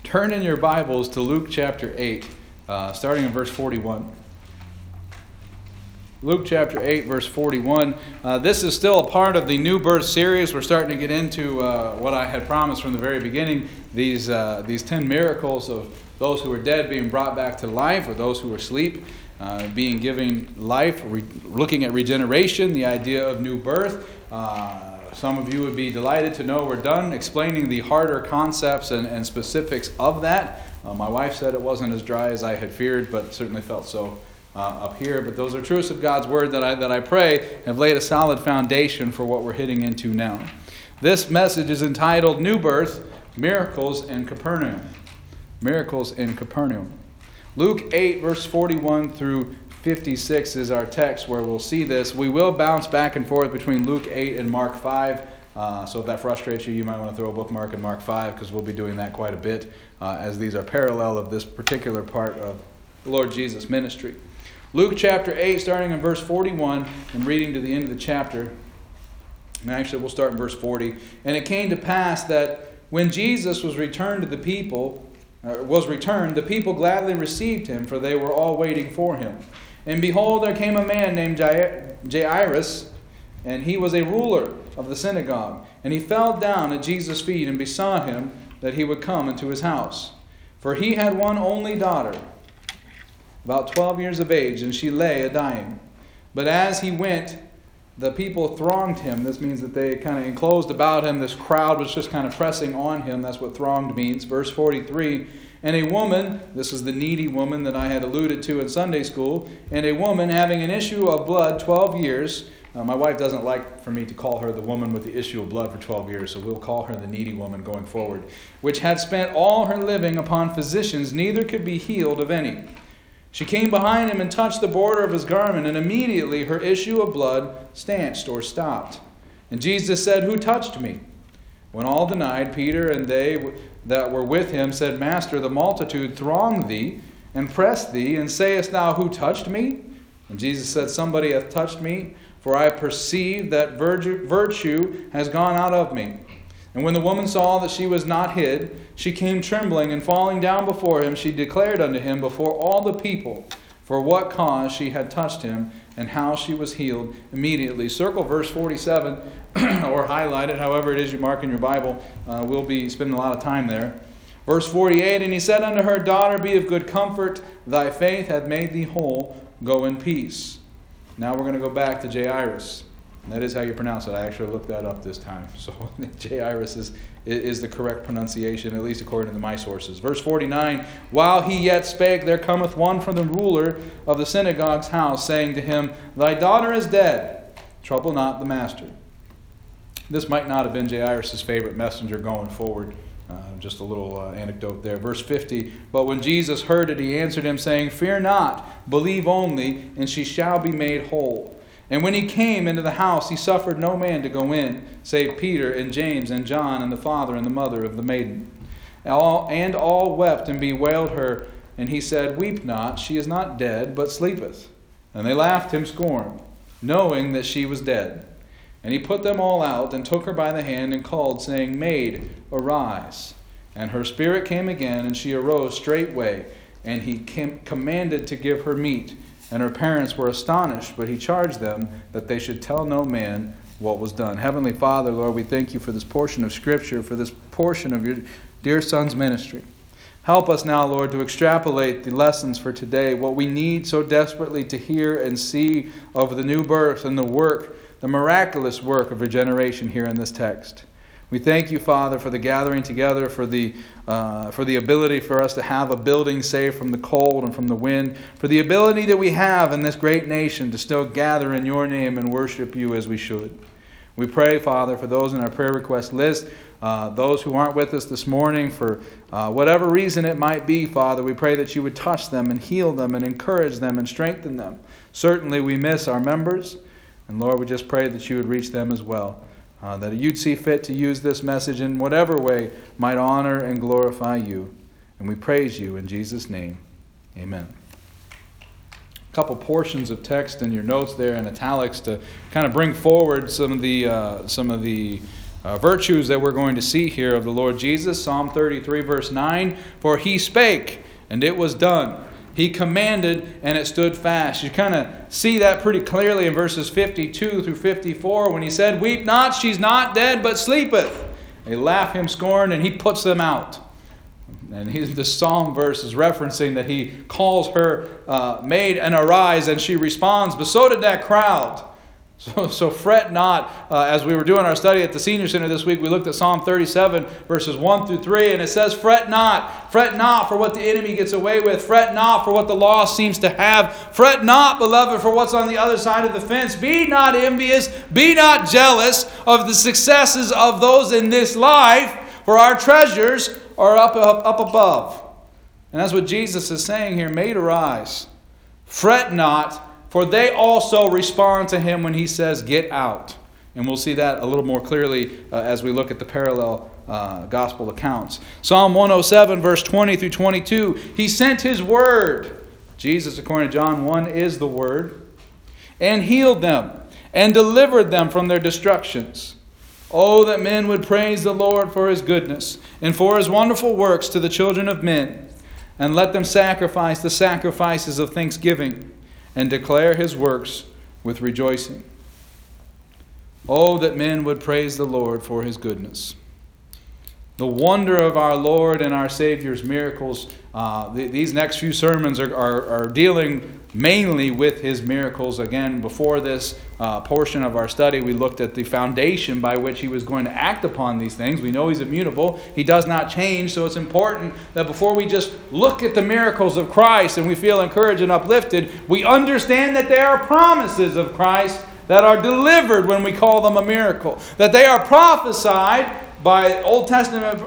Turn in your Bibles to Luke chapter 8, starting in verse 41. Luke chapter 8, verse 41. This is still a part of the New Birth series. We're starting to get into what I had promised from the very beginning, these 10 miracles of those who were dead being brought back to life, or those who were asleep being given life, looking at regeneration, the idea of new birth. Some of you would be delighted to know we're done explaining the harder concepts and specifics of that. My wife said it wasn't as dry as I had feared, but certainly felt so up here. But those are truths of God's Word that I pray have laid a solid foundation for what we're hitting into now. This message is entitled New Birth, Miracles in Capernaum. Miracles in Capernaum. Luke 8, verse 41 through 56 is our text where we'll see this. We will bounce back and forth between Luke 8 and Mark 5. So if that frustrates you, you might want to throw a bookmark in Mark 5 because we'll be doing that quite a bit as these are parallel of this particular part of the Lord Jesus' ministry. Luke chapter 8, starting in verse 41 and reading to the end of the chapter. And actually, we'll start in verse 40. And it came to pass that when Jesus was returned, the people gladly received him, for they were all waiting for him. And behold, there came a man named Jairus, and he was a ruler of the synagogue. And he fell down at Jesus' feet and besought him that he would come into his house. For he had one only daughter, about 12 years of age, and she lay a-dying. But as he went, the people thronged him. This means that they kind of enclosed about him. This crowd was just kind of pressing on him. That's what thronged means. Verse 43, and a woman, this is the needy woman that I had alluded to in Sunday school, and a woman having an issue of blood 12 years. My wife doesn't like for me to call her the woman with the issue of blood for 12 years, so we'll call her the needy woman going forward, which had spent all her living upon physicians, neither could be healed of any. She came behind him and touched the border of his garment, and immediately her issue of blood stanched or stopped. And Jesus said, Who touched me? When all denied, Peter and they that were with him said, Master, the multitude throng thee and press thee, and sayest thou, Who touched me? And Jesus said, Somebody hath touched me, for I perceive that virtue has gone out of me. And when the woman saw that she was not hid, she came trembling, and falling down before him, she declared unto him before all the people for what cause she had touched him, and how she was healed immediately. Circle verse 47, or highlight it, however it is you mark in your Bible. We'll be spending a lot of time there. Verse 48, and he said unto her, Daughter, be of good comfort, thy faith hath made thee whole, go in peace. Now we're going to go back to Jairus. That is how you pronounce it. I actually looked that up this time. So Jairus is the correct pronunciation, at least according to my sources. Verse 49, While he yet spake, there cometh one from the ruler of the synagogue's house, saying to him, Thy daughter is dead. Trouble not the master. This might not have been Jairus' favorite messenger going forward. Just a little anecdote there. Verse 50, But when Jesus heard it, he answered him, saying, Fear not, believe only, and she shall be made whole. And when he came into the house, he suffered no man to go in, save Peter and James and John and the father and the mother of the maiden. All wept and bewailed her. And he said, Weep not, she is not dead, but sleepeth. And they laughed him scorn, knowing that she was dead. And he put them all out, and took her by the hand, and called, saying, Maid, arise. And her spirit came again, and she arose straightway. And he commanded to give her meat. And her parents were astonished, but he charged them that they should tell no man what was done. Heavenly Father, Lord, we thank you for this portion of Scripture, for this portion of your dear Son's ministry. Help us now, Lord, to extrapolate the lessons for today, what we need so desperately to hear and see of the new birth and the miraculous work of regeneration here in this text. We thank you, Father, for the gathering together, for the ability for us to have a building safe from the cold and from the wind, for the ability that we have in this great nation to still gather in your name and worship you as we should. We pray, Father, for those in our prayer request list, those who aren't with us this morning, for whatever reason it might be, Father, we pray that you would touch them and heal them and encourage them and strengthen them. Certainly we miss our members, and Lord, we just pray that you would reach them as well. That you'd see fit to use this message in whatever way might honor and glorify you. And we praise you in Jesus' name. Amen. A couple portions of text in your notes there in italics to kind of bring forward some of the virtues that we're going to see here of the Lord Jesus. Psalm 33, verse 9, "For he spake, and it was done. He commanded, and it stood fast." You kind of see that pretty clearly in verses 52 through 54 when he said, "Weep not, she's not dead, but sleepeth." They laugh him scorn, and he puts them out. And this psalm verse is referencing that he calls her maid and arise, and she responds, but so did that crowd. So fret not. As we were doing our study at the Senior Center this week, we looked at Psalm 37, verses 1 through 3, and it says, "Fret not. Fret not for what the enemy gets away with. Fret not for what the law seems to have. Fret not, beloved, for what's on the other side of the fence. Be not envious. Be not jealous of the successes of those in this life, for our treasures are up above." And that's what Jesus is saying here. Maid, arise. Fret not. For they also respond to him when he says, "Get out." And we'll see that a little more clearly as we look at the parallel gospel accounts. Psalm 107, verse 20 through 22. "He sent his word." Jesus, according to John 1, is the word. "And healed them, and delivered them from their destructions. Oh, that men would praise the Lord for his goodness, and for his wonderful works to the children of men. And let them sacrifice the sacrifices of thanksgiving, and declare his works with rejoicing. Oh, that men would praise the Lord for his goodness." The wonder of our Lord and our Savior's miracles. These next few sermons are dealing mainly with his miracles. Again, before this portion of our study, we looked at the foundation by which he was going to act upon these things. We know he's immutable. He does not change. So it's important that before we just look at the miracles of Christ and we feel encouraged and uplifted, we understand that they are promises of Christ that are delivered when we call them a miracle. That they are prophesied by Old Testament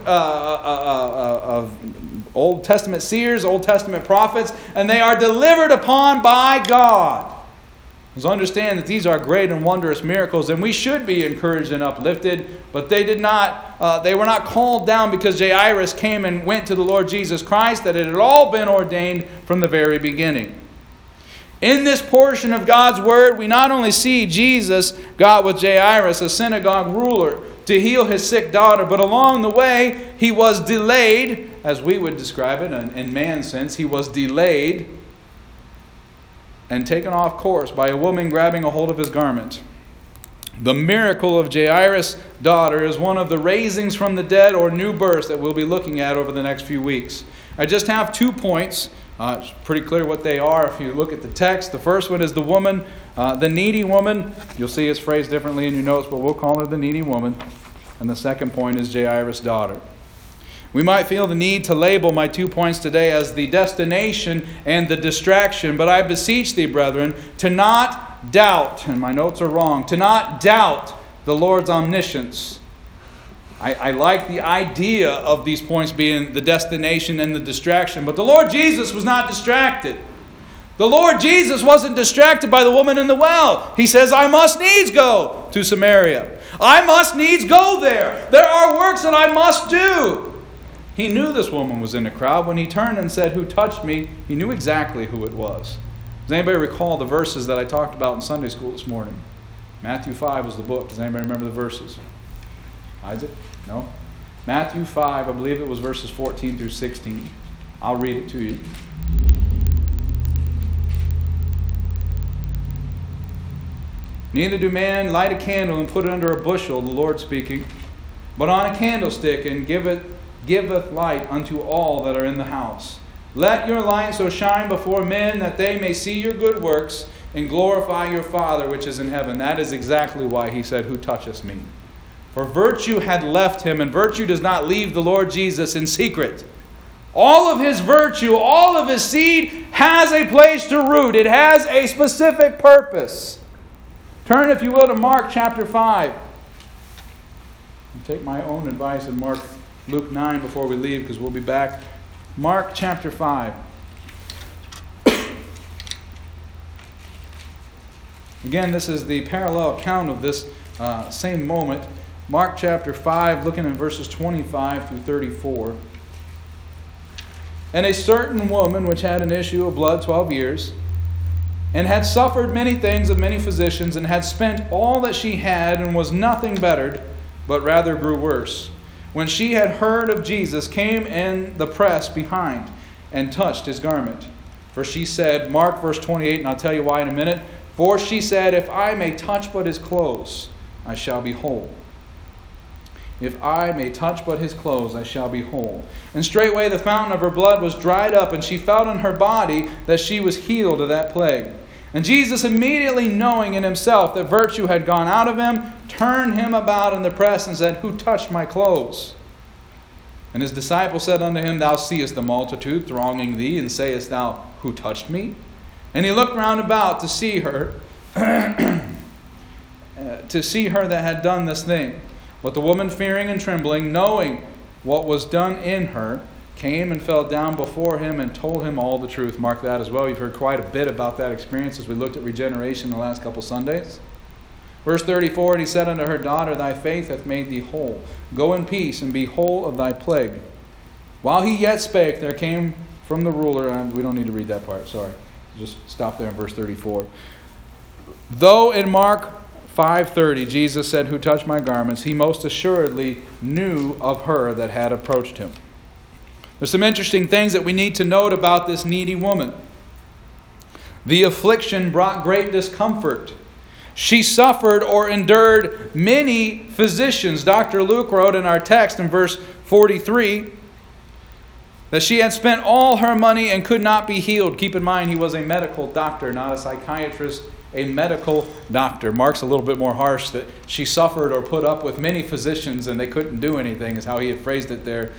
seers, Old Testament prophets, and they are delivered upon by God. Let's understand that these are great and wondrous miracles, and we should be encouraged and uplifted, but they were not called down because Jairus came and went to the Lord Jesus Christ, that it had all been ordained from the very beginning. In this portion of God's Word, we not only see Jesus got with Jairus, a synagogue ruler, to heal his sick daughter, but along the way, he was delayed, as we would describe it in man's sense, he was delayed and taken off course by a woman grabbing a hold of his garment. The miracle of Jairus' daughter is one of the raisings from the dead or new births that we'll be looking at over the next few weeks. I just have 2 points. It's pretty clear what they are if you look at the text. The first one is the woman, the needy woman. You'll see it's phrased differently in your notes, but we'll call her the needy woman. And the second point is Jairus' daughter. We might feel the need to label my 2 points today as the destination and the distraction, but I beseech thee, brethren, to not doubt, and my notes are wrong, to not doubt the Lord's omniscience. I like the idea of these points being the destination and the distraction, but the Lord Jesus was not distracted. The Lord Jesus wasn't distracted by the woman in the well. He says, "I must needs go to Samaria. I must needs go there. There are works that I must do." He knew this woman was in the crowd. When he turned and said, "Who touched me?" he knew exactly who it was. Does anybody recall the verses that I talked about in Sunday school this morning? Matthew 5 was the book. Does anybody remember the verses? Isaac? No? Matthew 5, I believe it was verses 14 through 16. I'll read it to you. "Neither do man light a candle and put it under a bushel," the Lord speaking, "but on a candlestick, and giveth light unto all that are in the house. Let your light so shine before men that they may see your good works and glorify your Father which is in heaven." That is exactly why he said, "Who toucheth me?" For virtue had left him, and virtue does not leave the Lord Jesus in secret. All of his virtue, all of his seed has a place to root. It has a specific purpose. Turn, if you will, to Mark chapter 5. I'll take my own advice and mark Luke 9 before we leave, because we'll be back. Mark chapter 5. Again, this is the parallel account of this same moment. Mark chapter 5, looking at verses 25 through 34. "And a certain woman which had an issue of blood 12 years, and had suffered many things of many physicians, and had spent all that she had, and was nothing bettered, but rather grew worse. When she had heard of Jesus, came in the press behind and touched his garment. For she said, mark verse 28, and I'll tell you why in a minute. For she said, if I may touch but his clothes, I shall be whole. If I may touch but his clothes, I shall be whole. And straightway the fountain of her blood was dried up, and she felt in her body that she was healed of that plague. And Jesus, immediately knowing in himself that virtue had gone out of him, turned him about in the press and said, who touched my clothes? And his disciples said unto him, thou seest the multitude thronging thee, and sayest thou, who touched me? And he looked round about to see her, that had done this thing. But the woman, fearing and trembling, knowing what was done in her, came and fell down before him and told him all the truth. Mark that as well. You've heard quite a bit about that experience as we looked at regeneration the last couple Sundays. Verse 34, and he said unto her, daughter, thy faith hath made thee whole. Go in peace, and be whole of thy plague. While he yet spake, there came from the ruler, and we don't need to read that part, sorry. Just stop there in verse 34. Though in Mark 5:30, Jesus said, who touched my garments, he most assuredly knew of her that had approached him. There's some interesting things that we need to note about this needy woman. The affliction brought great discomfort. She suffered or endured many physicians. Dr. Luke wrote in our text in verse 43 that she had spent all her money and could not be healed. Keep in mind, he was a medical doctor, not a psychiatrist, a medical doctor. Mark's a little bit more harsh, that she suffered or put up with many physicians and they couldn't do anything, is how he had phrased it there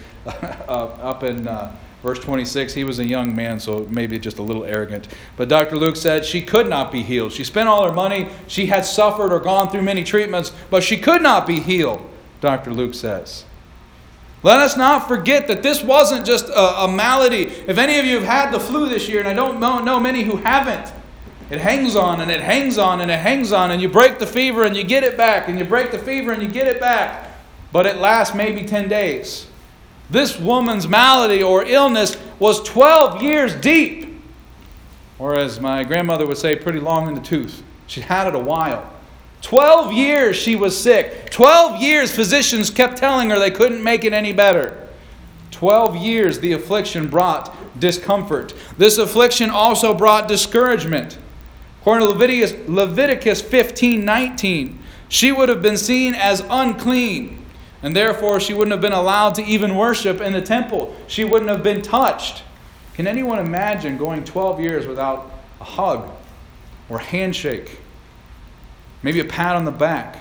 up in verse 26. He was a young man, so maybe just a little arrogant. But Dr. Luke said she could not be healed. She spent all her money. She had suffered or gone through many treatments, but she could not be healed, Dr. Luke says. Let us not forget that this wasn't just a malady. If any of you have had the flu this year, and I don't know many who haven't, it hangs on and it hangs on and it hangs on, and you break the fever and you get it back, and you break the fever and you get it back. But it lasts maybe 10 days. This woman's malady or illness was 12 years deep. Or as my grandmother would say, pretty long in the tooth. She had it a while. 12 years she was sick. 12 years physicians kept telling her they couldn't make it any better. 12 years the affliction brought discomfort. This affliction also brought discouragement. According to Leviticus 15:19, she would have been seen as unclean, and therefore she wouldn't have been allowed to even worship in the temple. She wouldn't have been touched. Can anyone imagine going 12 years without a hug or a handshake? Maybe a pat on the back.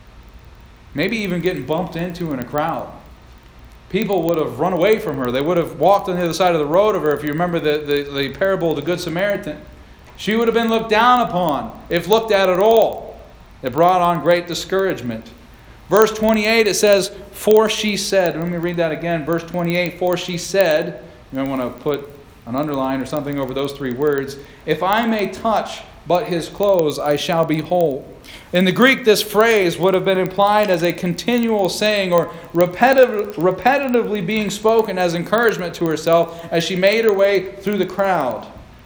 Maybe even getting bumped into in a crowd. People would have run away from her. They would have walked on the other side of the road of her. If you remember the parable of the Good Samaritan. She would have been looked down upon, if looked at all. It brought on great discouragement. Verse 28, it says, for she said. Let me read that again. Verse 28, for she said. You might want to put an underline or something over those three words. If I may touch but his clothes, I shall be whole. In the Greek, this phrase would have been implied as a continual saying or repetitively being spoken as encouragement to herself as she made her way through the crowd.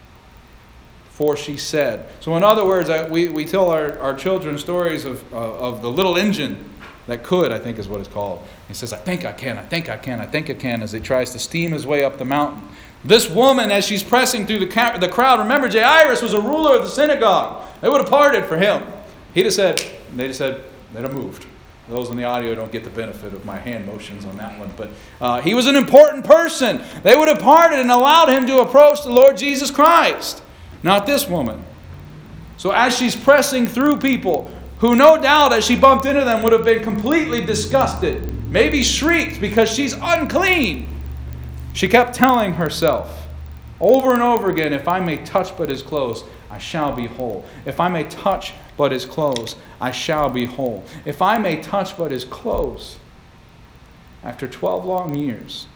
For she said. So in other words, we tell our children stories of the little engine that could, I think is what it's called. He says, I think I can, as he tries to steam his way up the mountain. This woman, as she's pressing through the crowd, remember Jairus was a ruler of the synagogue. They would have parted for him. They'd have said, they'd have moved. Those in the audio don't get the benefit of my hand motions on that one. But he was an important person. They would have parted and allowed him to approach the Lord Jesus Christ. Not this woman. So as she's pressing through people who no doubt as she bumped into them would have been completely disgusted, maybe shrieked because she's unclean, she kept telling herself over and over again, if I may touch but his clothes, I shall be whole. If I may touch but his clothes, I shall be whole. If I may touch but his clothes. After 12 long years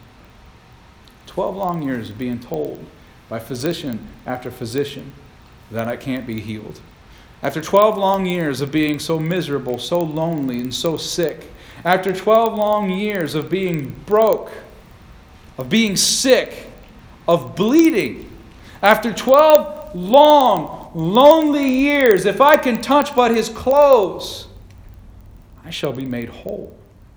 of being told by physician after physician that I can't be healed. After 12 long years of being so miserable, so lonely, and so sick. After 12 long years of being broke, of being sick, of bleeding. After 12 long, lonely years, if I can touch but his clothes, I shall be made whole.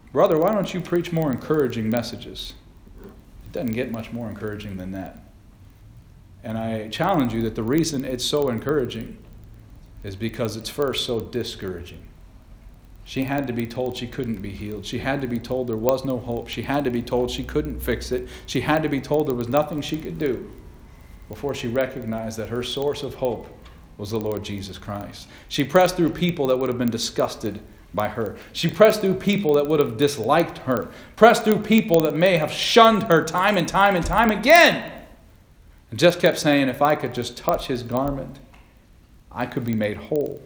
Brother, why don't you preach more encouraging messages? It doesn't get much more encouraging than that. And I challenge you that the reason it's so encouraging is because it's first so discouraging. She had to be told she couldn't be healed. She had to be told there was no hope. She had to be told she couldn't fix it. She had to be told there was nothing she could do before she recognized that her source of hope was the Lord Jesus Christ. She pressed through people that would have been disgusted by her. She pressed through people that would have disliked her. Pressed through people that may have shunned her time and time and time again. And just kept saying, if I could just touch his garment, I could be made whole.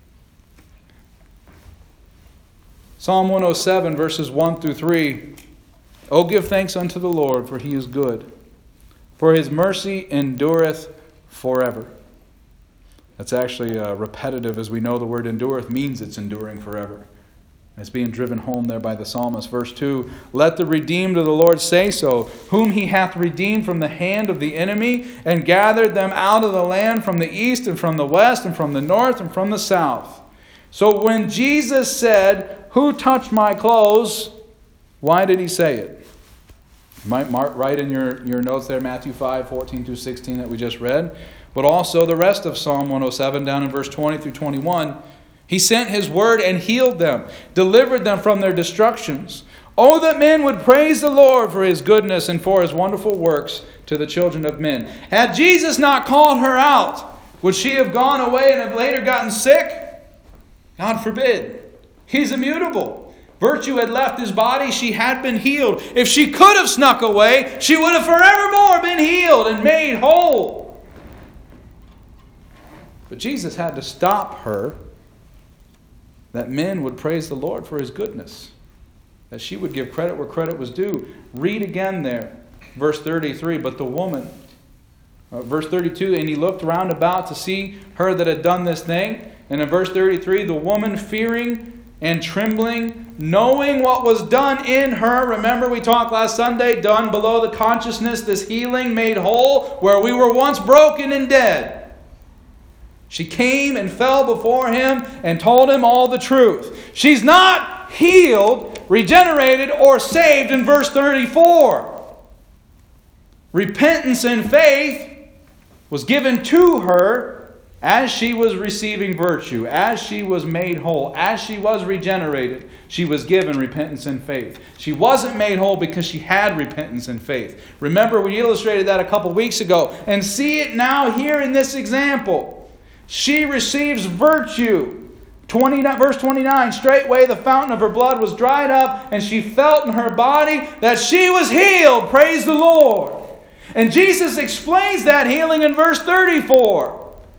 Psalm 107, verses 1 through 3. O give thanks unto the Lord, for he is good. For his mercy endureth forever. That's actually repetitive, as we know the word endureth means it's enduring forever. It's being driven home there by the psalmist. Verse 2, let the redeemed of the Lord say so, whom he hath redeemed from the hand of the enemy, and gathered them out of the land from the east and from the west and from the north and from the south. So when Jesus said, who touched my clothes? Why did he say it? You might write in your notes there, Matthew 5, 14 through 16 that we just read. But also the rest of Psalm 107 down in verse 20 through 21. He sent his word and healed them, delivered them from their destructions. Oh, that men would praise the Lord for his goodness and for his wonderful works to the children of men. Had Jesus not called her out, would she have gone away and have later gotten sick? God forbid. He's immutable. Virtue had left his body. She had been healed. If she could have snuck away, she would have forevermore been healed and made whole. But Jesus had to stop her, that men would praise the Lord for his goodness, that she would give credit where credit was due. Read again there, verse 33, but the woman, verse 32, and he looked round about to see her that had done this thing. And in verse 33, the woman fearing and trembling, knowing what was done in her. Remember we talked last Sunday, done below the consciousness, this healing made whole, where we were once broken and dead. She came and fell before him and told him all the truth. She's not healed, regenerated, or saved in verse 34. Repentance and faith was given to her as she was receiving virtue, as she was made whole, as she was regenerated. She was given repentance and faith. She wasn't made whole because she had repentance and faith. Remember, we illustrated that a couple weeks ago. And see it now here in this example. She receives virtue. Verse 29, straightway the fountain of her blood was dried up, and she felt in her body that she was healed. Praise the Lord. And Jesus explains that healing in verse 34.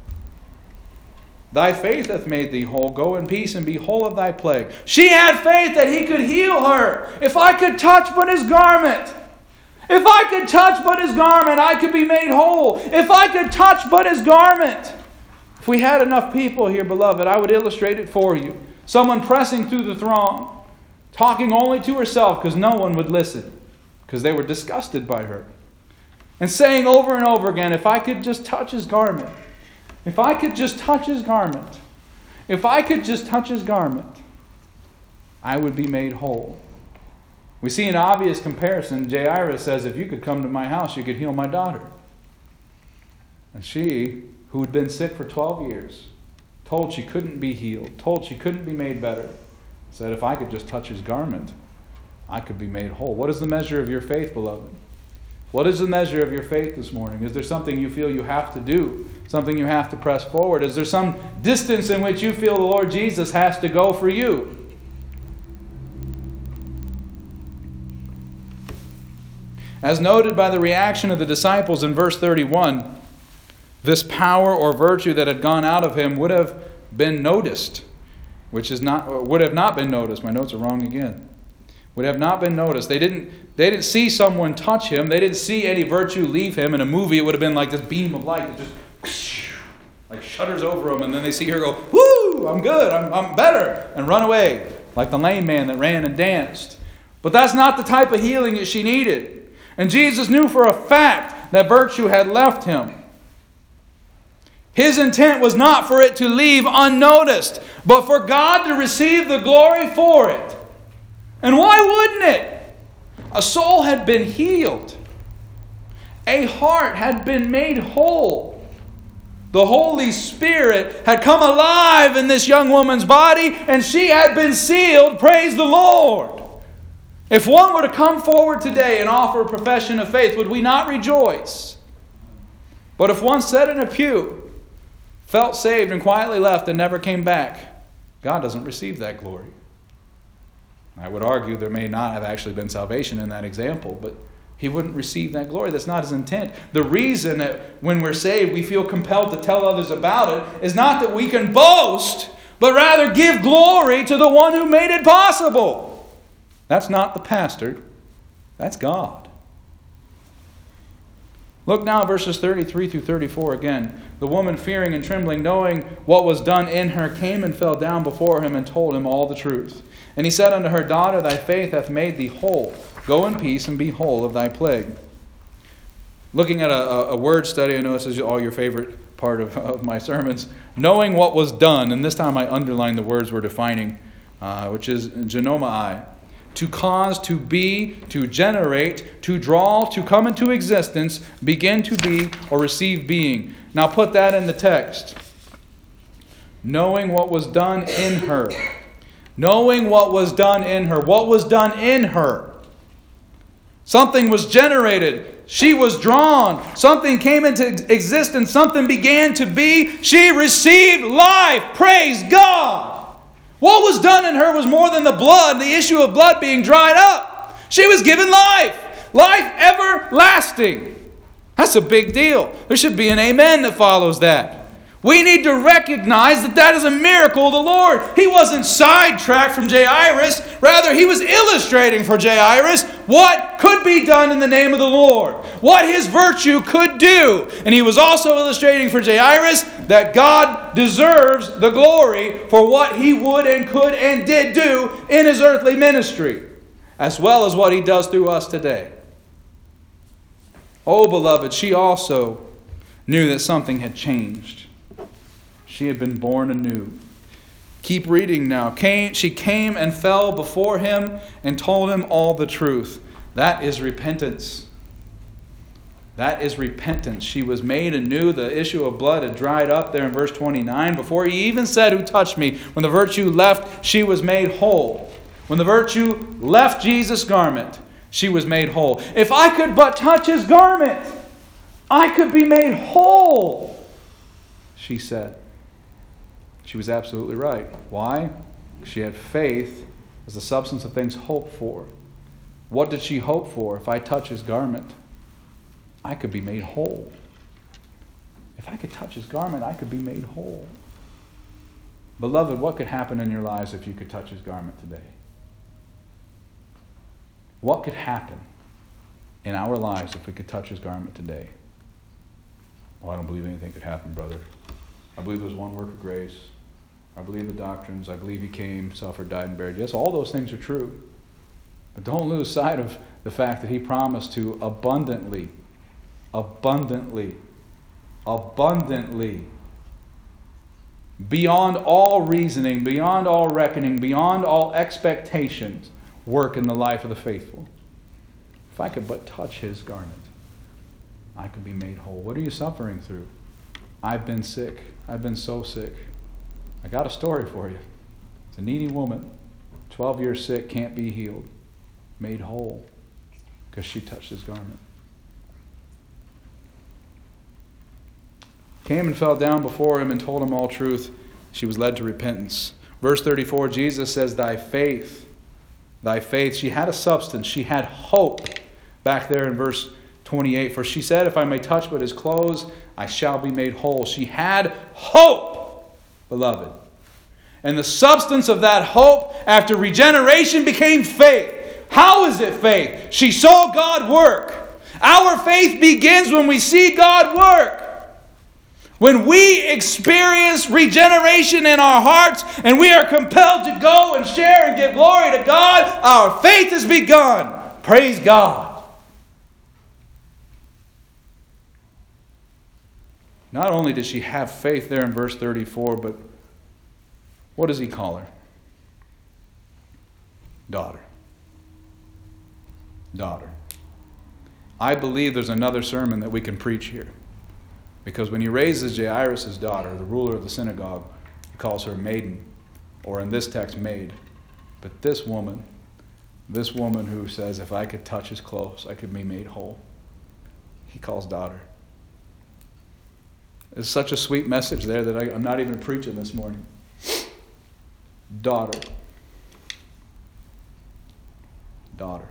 Thy faith hath made thee whole. Go in peace and be whole of thy plague. She had faith that he could heal her. If I could touch but his garment. If I could touch but his garment, I could be made whole. If I could touch but his garment. If we had enough people here, beloved, I would illustrate it for you. Someone pressing through the throng, talking only to herself because no one would listen, because they were disgusted by her. And saying over and over again, if I could just touch his garment. If I could just touch his garment. If I could just touch his garment, I would be made whole. We see an obvious comparison. Jairus says, if you could come to my house, you could heal my daughter. And she, who had been sick for 12 years, told she couldn't be healed, told she couldn't be made better, said, if I could just touch his garment, I could be made whole. What is the measure of your faith, beloved? What is the measure of your faith this morning? Is there something you feel you have to do? Something you have to press forward? Is there some distance in which you feel the Lord Jesus has to go for you? As noted by the reaction of the disciples in verse 31, this power or virtue that had gone out of him would have been noticed, would have not been noticed. My notes are wrong again. Would have not been noticed. They didn't see someone touch him. They didn't see any virtue leave him. In a movie, it would have been like this beam of light that just like shudders over him, and then they see her go, woo, I'm good, I'm better, and run away, like the lame man that ran and danced. But that's not the type of healing that she needed. And Jesus knew for a fact that virtue had left him. His intent was not for it to leave unnoticed, but for God to receive the glory for it. And why wouldn't it? A soul had been healed. A heart had been made whole. The Holy Spirit had come alive in this young woman's body, and she had been sealed. Praise the Lord. If one were to come forward today and offer a profession of faith, would we not rejoice? But if one sat in a pew, felt saved, and quietly left and never came back, God doesn't receive that glory. I would argue there may not have actually been salvation in that example, but He wouldn't receive that glory. That's not His intent. The reason that when we're saved we feel compelled to tell others about it is not that we can boast, but rather give glory to the one who made it possible. That's not the pastor. That's God. Look now verses 33 through 34 again. The woman, fearing and trembling, knowing what was done in her, came and fell down before him and told him all the truth. And he said unto her, Daughter, thy faith hath made thee whole. Go in peace and be whole of thy plague. Looking at a word study, I know this is all your favorite part of my sermons. Knowing what was done, and this time I underline the words we're defining, which is genomai. To cause, to be, to generate, to draw, to come into existence, begin to be, or receive being. Now put that in the text. Knowing what was done in her. Knowing what was done in her. What was done in her? Something was generated. She was drawn. Something came into existence. Something began to be. She received life. Praise God. What was done in her was more than the blood, the issue of blood being dried up. She was given life. Life everlasting. That's a big deal. There should be an amen that follows that. We need to recognize that that is a miracle of the Lord. He wasn't sidetracked from Jairus. Rather, he was illustrating for Jairus what could be done in the name of the Lord. What his virtue could do. And he was also illustrating for Jairus that God deserves the glory for what he would and could and did do in his earthly ministry, as well as what he does through us today. Oh, beloved, she also knew that something had changed. She had been born anew. Keep reading now. She came and fell before him and told him all the truth. That is repentance. That is repentance. She was made anew. The issue of blood had dried up there in verse 29. Before he even said, Who touched me? When the virtue left, she was made whole. When the virtue left Jesus' garment, she was made whole. If I could but touch his garment, I could be made whole, she said. She was absolutely right. Why? She had faith as the substance of things hoped for. What did she hope for? If I touch his garment, I could be made whole. If I could touch his garment, I could be made whole. Beloved, what could happen in your lives if you could touch his garment today? What could happen in our lives if we could touch his garment today? Oh, I don't believe anything could happen, brother. I believe there's one work of grace. I believe the doctrines. I believe he came, suffered, died, and buried. Yes, all those things are true. But don't lose sight of the fact that he promised to abundantly, beyond all reasoning, beyond all reckoning, beyond all expectations, work in the life of the faithful. If I could but touch his garment, I could be made whole. What are you suffering through? I've been sick. I've been so sick. I got a story for you. It's a needy woman, 12 years sick, can't be healed, made whole because she touched his garment. Came and fell down before him and told him all truth. She was led to repentance. Verse 34, Jesus says, thy faith. She had a substance. She had hope. Back there in verse 28, for she said, if I may touch but his clothes, I shall be made whole. She had hope, beloved. And the substance of that hope after regeneration became faith. How is it faith? She saw God work. Our faith begins when we see God work. When we experience regeneration in our hearts and we are compelled to go and share and give glory to God, our faith has begun. Praise God. Not only did she have faith there in verse 34, but what does he call her? Daughter. Daughter. I believe there's another sermon that we can preach here. Because when he raises Jairus' daughter, the ruler of the synagogue, he calls her maiden, or in this text, maid. But this woman who says, if I could touch his clothes, I could be made whole, he calls daughter. It's such a sweet message there that I'm not even preaching this morning. Daughter. Daughter.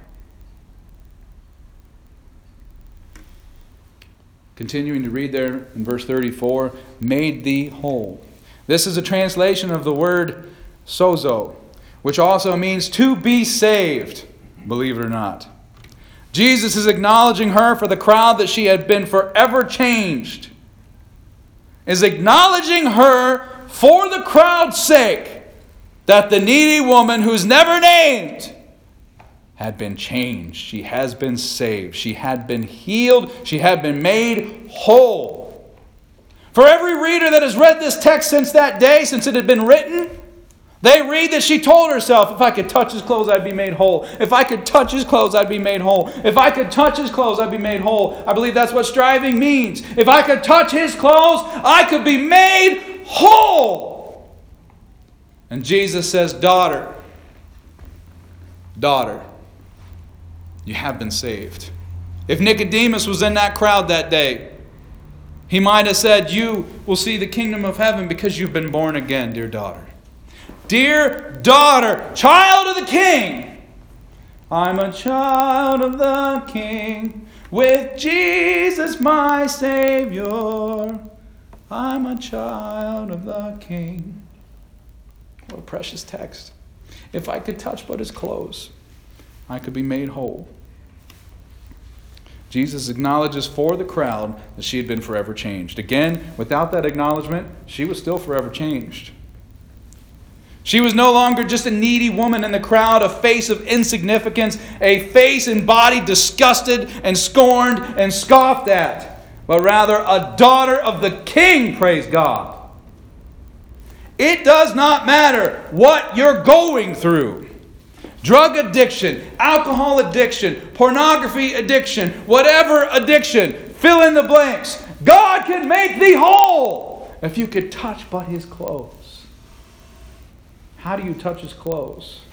Continuing to read there in verse 34, made thee whole. This is a translation of the word sozo, which also means to be saved, believe it or not. Jesus is acknowledging her for the crowd that she had been forever changed. Is acknowledging her for the crowd's sake that the needy woman who's never named had been changed. She has been saved. She had been healed. She had been made whole. For every reader that has read this text since that day, since it had been written, they read that she told herself, if I could touch his clothes, I'd be made whole. If I could touch his clothes, I'd be made whole. If I could touch his clothes, I'd be made whole. I believe that's what striving means. If I could touch his clothes, I could be made whole. And Jesus says, daughter, you have been saved. If Nicodemus was in that crowd that day, he might have said, you will see the kingdom of heaven because you've been born again, dear daughter. Dear daughter, child of the King. I'm a child of the King, with Jesus my Savior. I'm a child of the King. What a precious text. If I could touch but his clothes, I could be made whole. Jesus acknowledges for the crowd that she had been forever changed. Again, without that acknowledgement, she was still forever changed. She was no longer just a needy woman in the crowd, a face of insignificance, a face and body disgusted and scorned and scoffed at, but rather a daughter of the King, praise God. It does not matter what you're going through. Drug addiction, alcohol addiction, pornography addiction, whatever addiction, fill in the blanks. God can make thee whole if you could touch but his clothes. How do you touch his clothes?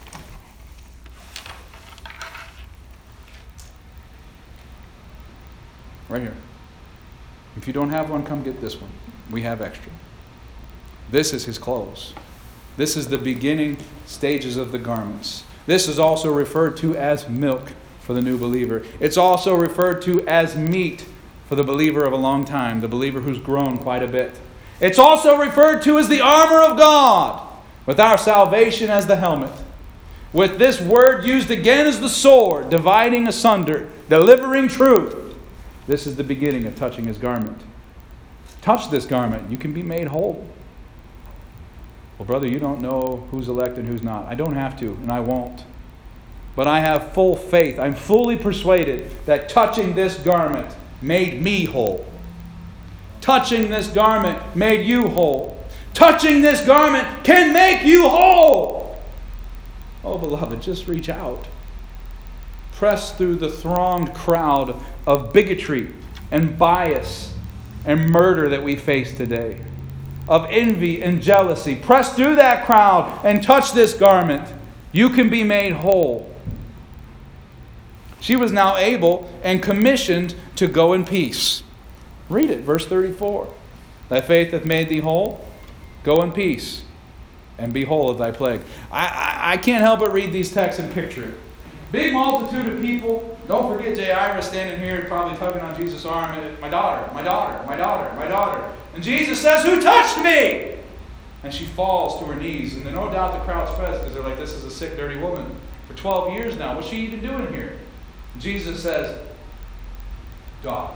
Right here. If you don't have one, come get this one. We have extra. This is his clothes. This is the beginning stages of the garments. This is also referred to as milk for the new believer. It's also referred to as meat for the believer of a long time, the believer who's grown quite a bit. It's also referred to as the armor of God, with our salvation as the helmet. With this word used again as the sword, dividing asunder, delivering truth. This is the beginning of touching his garment. Touch this garment, you can be made whole. Well, brother, you don't know who's elect and who's not. I don't have to, and I won't. But I have full faith. I'm fully persuaded that touching this garment made me whole. Touching this garment made you whole. Touching this garment can make you whole. Oh, beloved, just reach out. Press through the thronged crowd of bigotry and bias and murder that we face today, of envy and jealousy. Press through that crowd and touch this garment. You can be made whole. She was now able and commissioned to go in peace. Read it, verse 34. Thy faith hath made thee whole. Go in peace and be whole of thy plague. I can't help but read these texts and picture it. Big multitude of people. Don't forget Jairus standing here probably tugging on Jesus' arm. And, my daughter, my daughter, my daughter, my daughter. And Jesus says, who touched me? And she falls to her knees. And no doubt the crowd spreads because they're like, this is a sick, dirty woman. For 12 years now. What's she even doing here? Jesus says, daughter,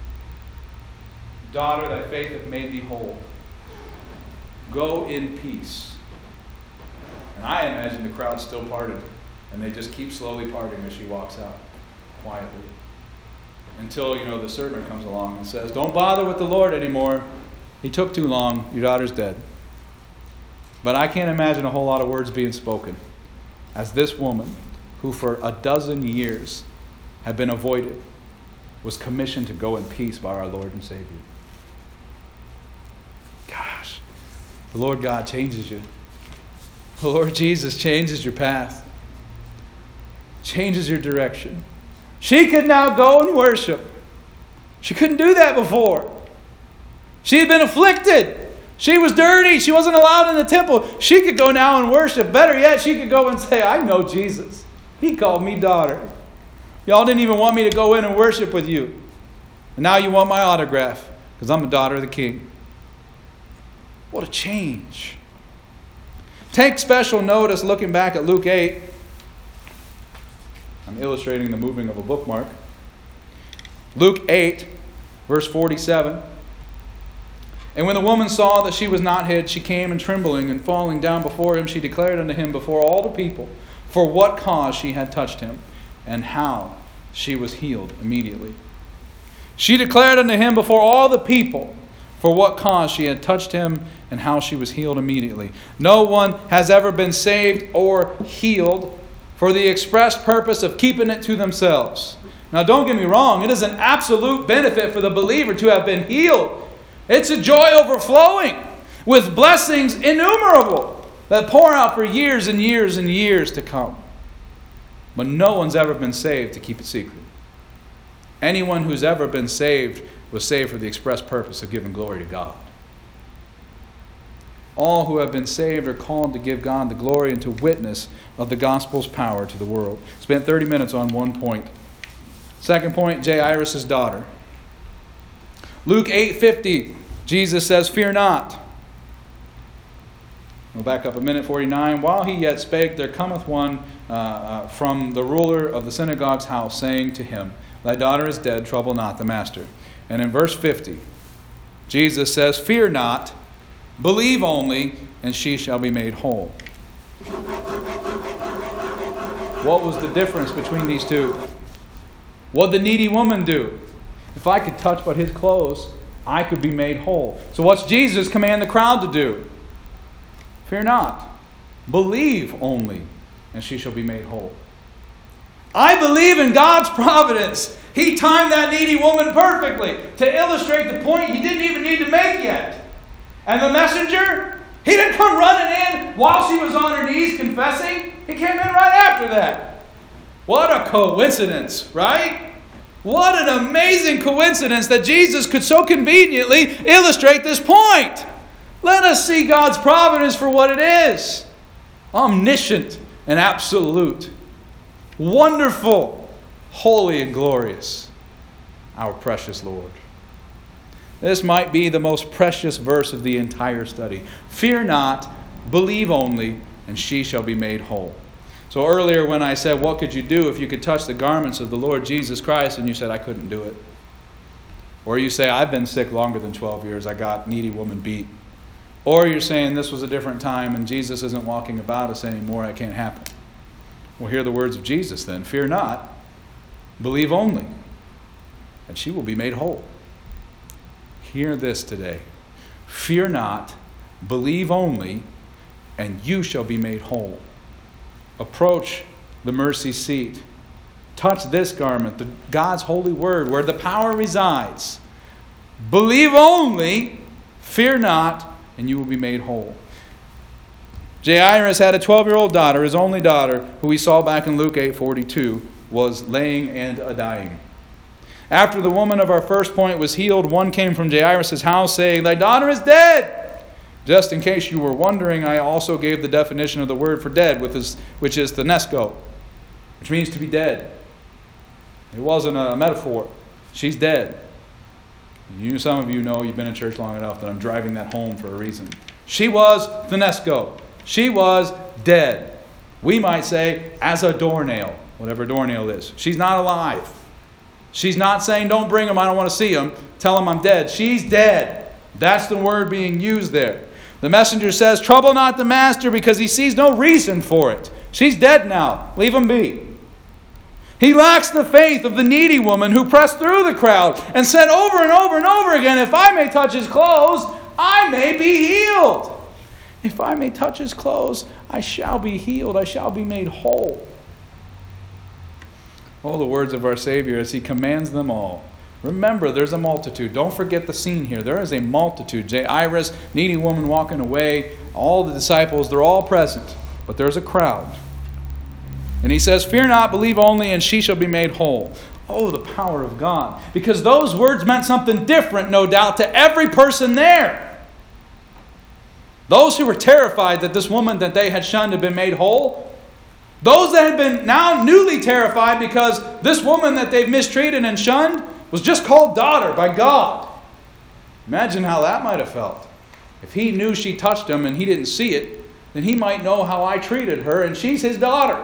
thy faith hath made thee whole. Go in peace. And I imagine the crowd still parted. And they just keep slowly parting as she walks out quietly. Until, the servant comes along and says, don't bother with the Lord anymore. He took too long. Your daughter's dead. But I can't imagine a whole lot of words being spoken as this woman, who for a dozen years had been avoided, was commissioned to go in peace by our Lord and Savior. Gosh, the Lord God changes you. The Lord Jesus changes your path, changes your direction. She could now go and worship. She couldn't do that before. She had been afflicted. She was dirty. She wasn't allowed in the temple. She could go now and worship. Better yet, she could go and say, I know Jesus. He called me daughter. Y'all didn't even want me to go in and worship with you. And now you want my autograph because I'm a daughter of the King. What a change. Take special notice looking back at Luke 8. I'm illustrating the moving of a bookmark. Luke 8, verse 47. And when the woman saw that she was not hid, she came and trembling and falling down before him, she declared unto him before all the people for what cause she had touched him and how she was healed immediately. She declared unto him before all the people for what cause she had touched him and how she was healed immediately. No one has ever been saved or healed for the express purpose of keeping it to themselves. Now don't get me wrong, it is an absolute benefit for the believer to have been healed. It's a joy overflowing with blessings innumerable that pour out for years and years and years to come. But no one's ever been saved to keep it secret. Anyone who's ever been saved was saved for the express purpose of giving glory to God. All who have been saved are called to give God the glory and to witness of the gospel's power to the world. Spent 30 minutes on one point. Second point, Jairus' daughter. Luke 8:50, Jesus says, fear not. We'll back up a minute, 49. While he yet spake, there cometh one from the ruler of the synagogue's house, saying to him, thy daughter is dead, trouble not the master. And in verse 50, Jesus says, fear not, believe only, and she shall be made whole. What was the difference between these two? What did the needy woman do? If I could touch but his clothes, I could be made whole. So what's Jesus command the crowd to do? Fear not. Believe only, and she shall be made whole. I believe in God's providence. He timed that needy woman perfectly to illustrate the point he didn't even need to make yet. And the messenger, he didn't come running in while she was on her knees confessing. He came in right after that. What a coincidence, right? What an amazing coincidence that Jesus could so conveniently illustrate this point. Let us see God's providence for what it is. Omniscient and absolute. Wonderful, holy and glorious. Our precious Lord. This might be the most precious verse of the entire study. Fear not, believe only, and she shall be made whole. So earlier when I said, what could you do if you could touch the garments of the Lord Jesus Christ? And you said, I couldn't do it. Or you say, I've been sick longer than 12 years. I got needy woman beat. Or you're saying this was a different time and Jesus isn't walking about us anymore. It can't happen. Well, hear the words of Jesus then. Fear not, believe only, and she will be made whole. Hear this today. Fear not, believe only, and you shall be made whole. Approach the mercy seat. Touch this garment, God's holy word, where the power resides. Believe only, fear not, and you will be made whole. Jairus had a 12-year-old daughter, his only daughter, who we saw back in Luke 8:42, was laying and a-dying. After the woman of our first point was healed, one came from Jairus' house saying, thy daughter is dead. Just in case you were wondering, I also gave the definition of the word for dead, which is thenesko, which means to be dead. It wasn't a metaphor. She's dead. Some of you know, you've been in church long enough, that I'm driving that home for a reason. She was thenesko. She was dead. We might say, as a doornail, whatever doornail is. She's not alive. She's not saying, don't bring him, I don't want to see him. Tell him I'm dead. She's dead. That's the word being used there. The messenger says, trouble not the master, because he sees no reason for it. She's dead now. Leave him be. He lacks the faith of the needy woman who pressed through the crowd and said over and over and over again, if I may touch his clothes, I may be healed. If I may touch his clothes, I shall be healed. I shall be made whole. Oh, the words of our Savior as he commands them all. Remember, there's a multitude. Don't forget the scene here. There is a multitude. Jairus, needy woman walking away, all the disciples, they're all present. But there's a crowd. And he says, "Fear not, believe only, and she shall be made whole." Oh, the power of God. Because those words meant something different, no doubt, to every person there. Those who were terrified that this woman that they had shunned had been made whole. Those that had been now newly terrified because this woman that they've mistreated and shunned was just called daughter by God. Imagine how that might have felt. If he knew she touched him and he didn't see it, then he might know how I treated her and she's his daughter.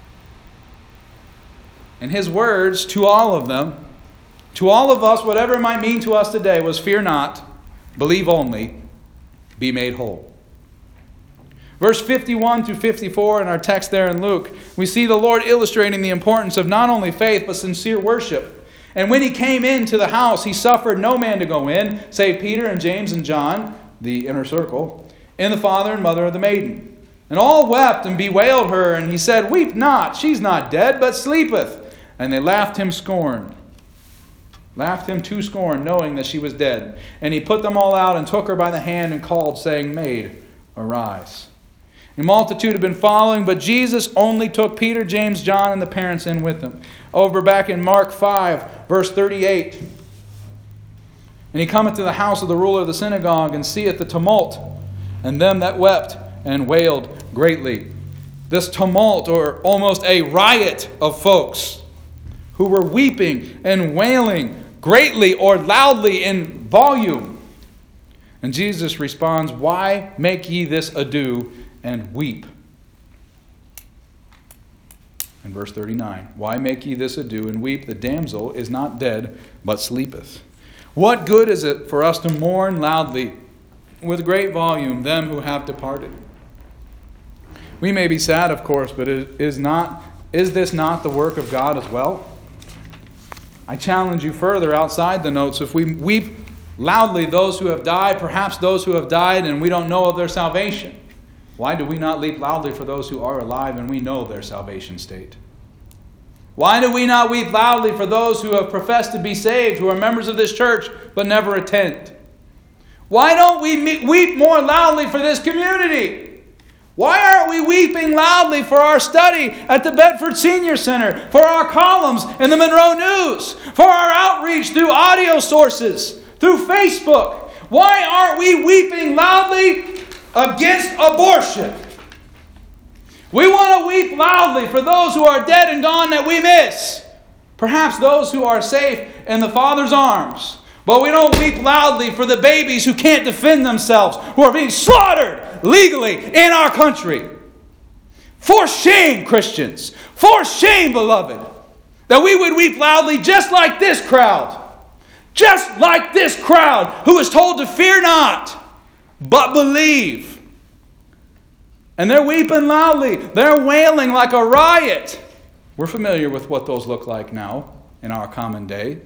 And his words to all of them, to all of us, whatever it might mean to us today, was fear not, believe only, be made whole. Verse 51 through 54 in our text there in Luke, we see the Lord illustrating the importance of not only faith but sincere worship. And when he came into the house, he suffered no man to go in, save Peter and James and John, the inner circle, and the father and mother of the maiden. And all wept and bewailed her, and he said, "Weep not, she's not dead, but sleepeth." And they laughed him to scorn, knowing that she was dead. And he put them all out and took her by the hand and called, saying, "Maid, arise." A multitude had been following, but Jesus only took Peter, James, John, and the parents in with him. Over back in Mark 5, verse 38. "And he cometh to the house of the ruler of the synagogue, and seeth the tumult, and them that wept and wailed greatly." This tumult, or almost a riot of folks who were weeping and wailing greatly or loudly in volume. And Jesus responds, "Why make ye this ado and weep?" In verse 39, "Why make ye this ado and weep? The damsel is not dead, but sleepeth." What good is it for us to mourn loudly with great volume them who have departed? We may be sad, of course, but is this not the work of God as well? I challenge you further outside the notes. If we weep loudly those who have died, perhaps those who have died and we don't know of their salvation, why do we not weep loudly for those who are alive and we know their salvation state? Why do we not weep loudly for those who have professed to be saved, who are members of this church but never attend? Why don't we weep more loudly for this community? Why aren't we weeping loudly for our study at the Bedford Senior Center, for our columns in the Monroe News, for our outreach through audio sources, through Facebook? Why aren't we weeping loudly against abortion? We want to weep loudly for those who are dead and gone that we miss. Perhaps those who are safe in the Father's arms. But we don't weep loudly for the babies who can't defend themselves, who are being slaughtered legally in our country. For shame, Christians. For shame, beloved. That we would weep loudly just like this crowd. Just like this crowd who is told to fear not, but believe. And they're weeping loudly. They're wailing like a riot. We're familiar with what those look like now in our common day.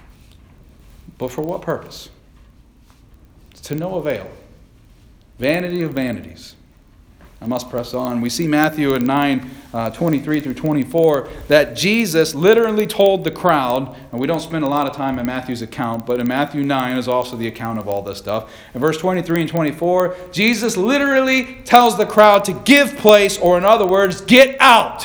But for what purpose? It's to no avail. Vanity of vanities. I must press on. We see Matthew in 9:23 through 24, that Jesus literally told the crowd, and we don't spend a lot of time in Matthew's account, but in Matthew 9 is also the account of all this stuff. In verse 23 and 24, Jesus literally tells the crowd to give place, or in other words, get out.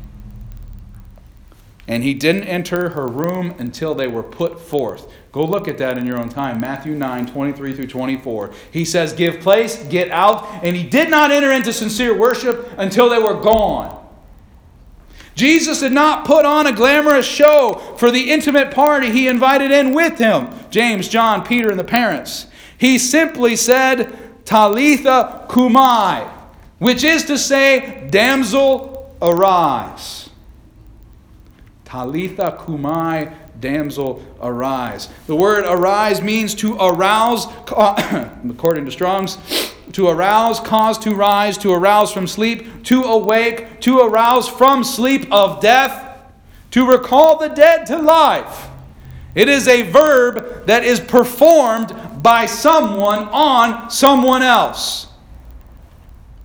And he didn't enter her room until they were put forth. Go look at that in your own time. Matthew 9:23 through 24. He says, give place, get out. And he did not enter into sincere worship until they were gone. Jesus did not put on a glamorous show for the intimate party he invited in with him. James, John, Peter, and the parents. He simply said, Talitha Kumai, which is to say, damsel, arise. Talitha Kumai, damsel, arise. The word arise means to arouse, according to Strong's, to arouse, cause to rise, to arouse from sleep, to awake, to arouse from sleep of death, to recall the dead to life. It is a verb that is performed by someone on someone else.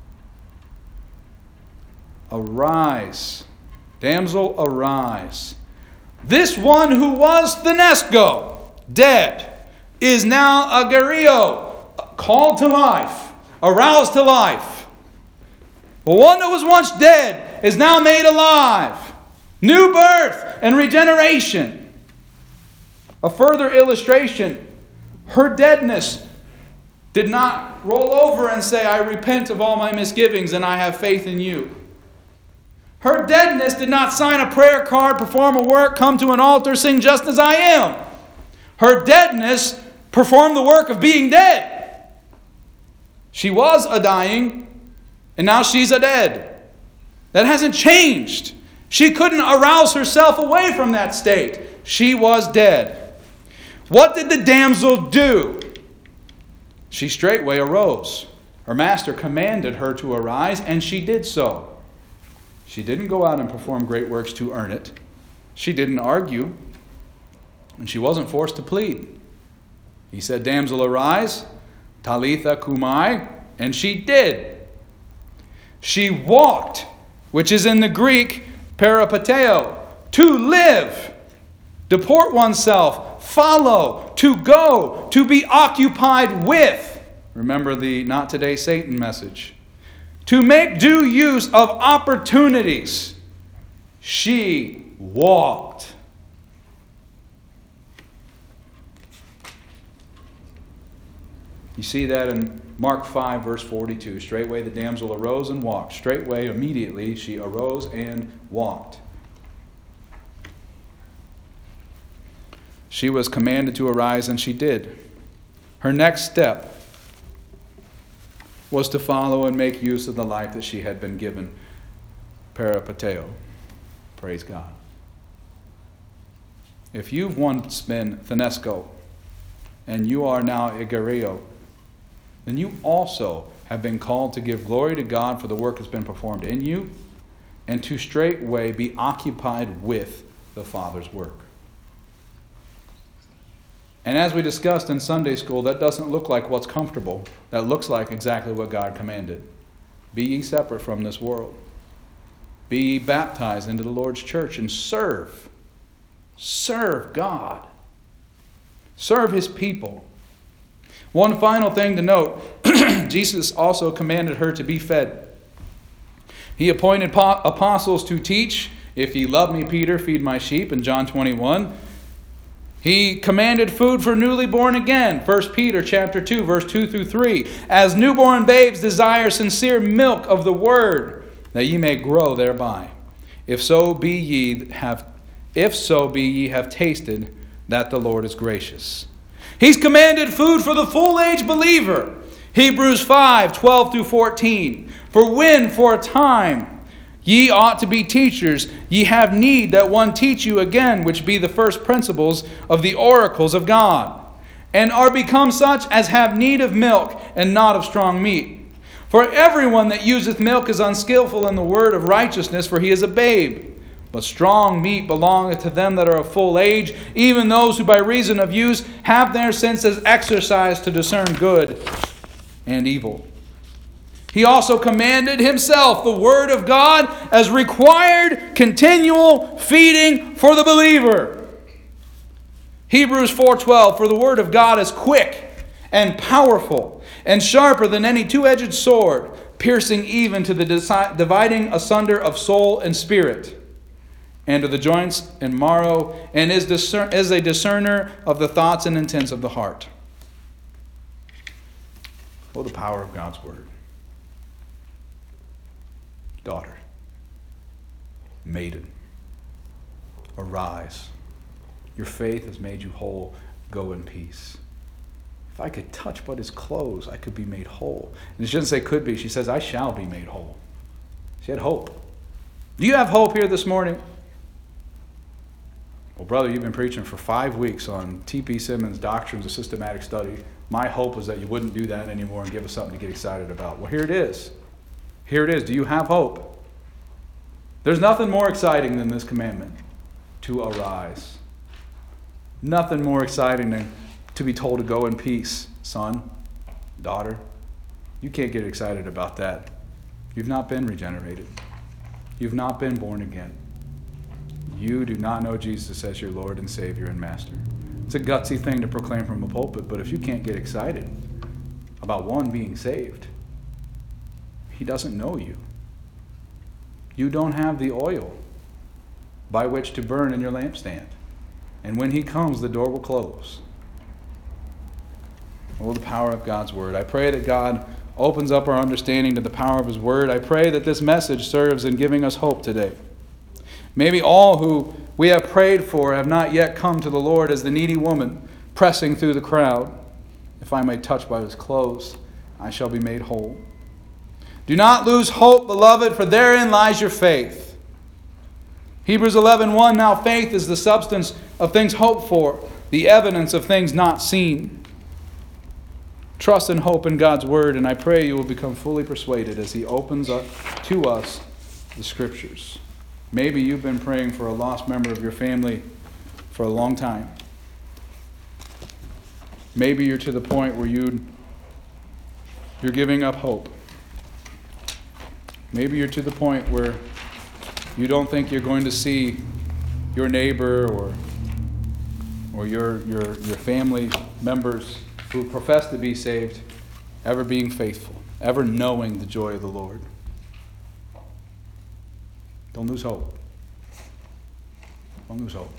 Arise. Damsel, arise. This one who was Thenesco, dead, is now agerio, called to life, aroused to life. The one that was once dead is now made alive. New birth and regeneration. A further illustration, her deadness did not roll over and say, I repent of all my misgivings and I have faith in you. Her deadness did not sign a prayer card, perform a work, come to an altar, sing just as I am. Her deadness performed the work of being dead. She was a dying, and now she's a dead. That hasn't changed. She couldn't arouse herself away from that state. She was dead. What did the damsel do? She straightway arose. Her master commanded her to arise, and she did so. She didn't go out and perform great works to earn it. She didn't argue, and she wasn't forced to plead. He said, damsel, arise, Talitha kumai, and she did. She walked, which is in the Greek, peripateo, to live, deport oneself, follow, to go, to be occupied with. Remember the not today Satan message. To make due use of opportunities. She walked. You see that in Mark 5, verse 42. Straightway the damsel arose and walked. Straightway, immediately, she arose and walked. She was commanded to arise, and she did. Her next step was to follow and make use of the life that she had been given. Peripateo. Praise God. If you've once been Thenesco, and you are now agerio, then you also have been called to give glory to God for the work that's been performed in you, and to straightway be occupied with the Father's work. And as we discussed in Sunday school, that doesn't look like what's comfortable. That looks like exactly what God commanded. Be ye separate from this world. Be ye baptized into the Lord's church and serve. Serve God. Serve His people. One final thing to note, Jesus also commanded her to be fed. He appointed apostles to teach. If ye love me, Peter, feed my sheep, in John 21. He commanded food for newly born again. 1 Peter chapter 2, verse 2 through 3. As newborn babes desire sincere milk of the word, that ye may grow thereby. If so be ye have tasted that the Lord is gracious. He's commanded food for the full age believer. Hebrews 5, 12 through 14. For when for a time ye ought to be teachers, ye have need that one teach you again, which be the first principles of the oracles of God, and are become such as have need of milk, and not of strong meat. For everyone that useth milk is unskillful in the word of righteousness, for he is a babe. But strong meat belongeth to them that are of full age, even those who by reason of use have their senses exercised to discern good and evil. He also commanded himself the word of God as required continual feeding for the believer. Hebrews 4:12, for the word of God is quick and powerful and sharper than any two-edged sword, piercing even to the dividing asunder of soul and spirit, and to the joints and marrow, and is a discerner of the thoughts and intents of the heart. Oh, the power of God's word. Daughter, maiden, arise. Your faith has made you whole. Go in peace. If I could touch but his clothes, I could be made whole. And she doesn't say could be. She says, I shall be made whole. She had hope. Do you have hope here this morning? Well, brother, you've been preaching for 5 weeks on T.P. Simmons' Doctrines of Systematic Study. My hope was that you wouldn't do that anymore and give us something to get excited about. Well, here it is. Here it is. Do you have hope? There's nothing more exciting than this commandment, to arise. Nothing more exciting than to be told to go in peace, son, daughter. You can't get excited about that. You've not been regenerated. You've not been born again. you do not know Jesus as your Lord and Savior and Master. It's a gutsy thing to proclaim from a pulpit, but if you can't get excited about one being saved, he doesn't know you. You don't have the oil by which to burn in your lampstand. And when he comes, the door will close. Oh, the power of God's word. I pray that God opens up our understanding to the power of his word. I pray that this message serves in giving us hope today. Maybe all who we have prayed for have not yet come to the Lord, as the needy woman pressing through the crowd. If I may touch by his clothes, I shall be made whole. Do not lose hope, beloved, for therein lies your faith. Hebrews 11:1, now faith is the substance of things hoped for, the evidence of things not seen. Trust and hope in God's word, and I pray you will become fully persuaded as he opens up to us the Scriptures. Maybe you've been praying for a lost member of your family for a long time. Maybe you're to the point where you're giving up hope. Maybe you're to the point where you don't think you're going to see your neighbor or your family members who profess to be saved ever being faithful, ever knowing the joy of the Lord. Don't lose hope. Don't lose hope.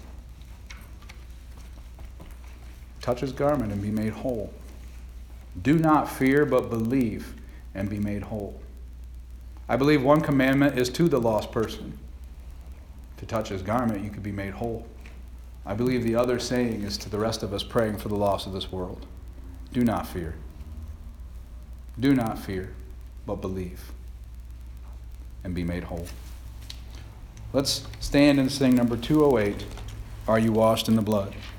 Touch his garment and be made whole. Do not fear, but believe and be made whole. I believe one commandment is to the lost person. To touch his garment, you could be made whole. I believe the other saying is to the rest of us praying for the lost of this world. Do not fear. Do not fear, but believe and be made whole. Let's stand and sing number 208, Are You Washed in the Blood?